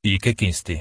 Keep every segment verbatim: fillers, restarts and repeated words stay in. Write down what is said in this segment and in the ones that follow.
I chekisti.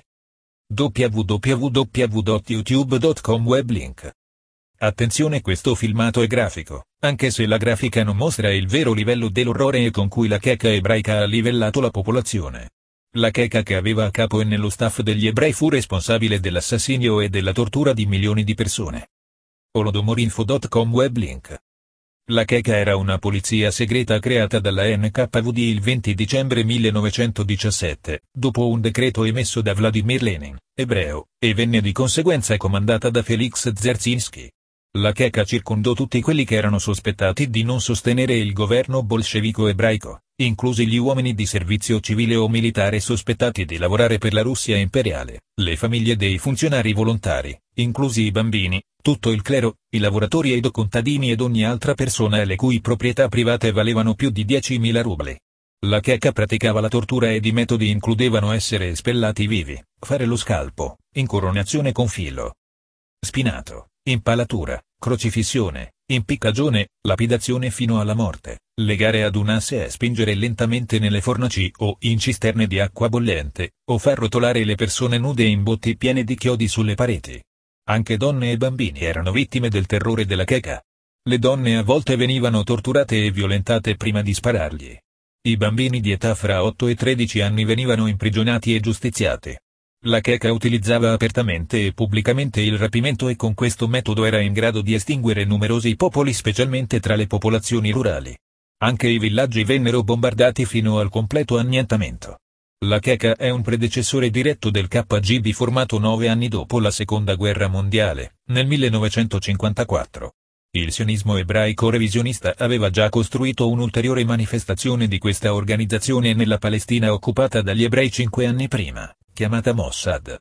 w w w punto youtube punto com Weblink. Attenzione, questo filmato è grafico, anche se la grafica non mostra il vero livello dell'orrore con cui la Cheka ebraica ha livellato la popolazione. La Cheka, che aveva a capo e nello staff degli ebrei, fu responsabile dell'assassinio e della tortura di milioni di persone. holodomorinfo punto com Weblink. La Cheka era una polizia segreta creata dalla N K V D il venti dicembre millenovecentodiciassette, dopo un decreto emesso da Vladimir Lenin, ebreo, e venne di conseguenza comandata da Felix Dzerzhinsky. La Cheka circondò tutti quelli che erano sospettati di non sostenere il governo bolscevico ebraico, inclusi gli uomini di servizio civile o militare sospettati di lavorare per la Russia imperiale, le famiglie dei funzionari volontari, inclusi i bambini, tutto il clero, i lavoratori ed i contadini ed ogni altra persona le cui proprietà private valevano più di diecimila rubli. La Cheka praticava la tortura ed i metodi includevano essere espellati vivi, fare lo scalpo, incoronazione con filo spinato, impalatura, crocifissione, impiccagione, lapidazione fino alla morte, legare ad un asse e spingere lentamente nelle fornaci o in cisterne di acqua bollente, o far rotolare le persone nude in botti piene di chiodi sulle pareti. Anche donne e bambini erano vittime del terrore della Cheka. Le donne a volte venivano torturate e violentate prima di sparargli. I bambini di età fra otto e tredici anni venivano imprigionati e giustiziati. La Cheka utilizzava apertamente e pubblicamente il rapimento e con questo metodo era in grado di estinguere numerosi popoli, specialmente tra le popolazioni rurali. Anche i villaggi vennero bombardati fino al completo annientamento. La Cheka è un predecessore diretto del K G B formato nove anni dopo la Seconda Guerra Mondiale, nel millenovecentocinquantaquattro. Il sionismo ebraico revisionista aveva già costruito un'ulteriore manifestazione di questa organizzazione nella Palestina occupata dagli ebrei cinque anni prima, chiamata Mossad.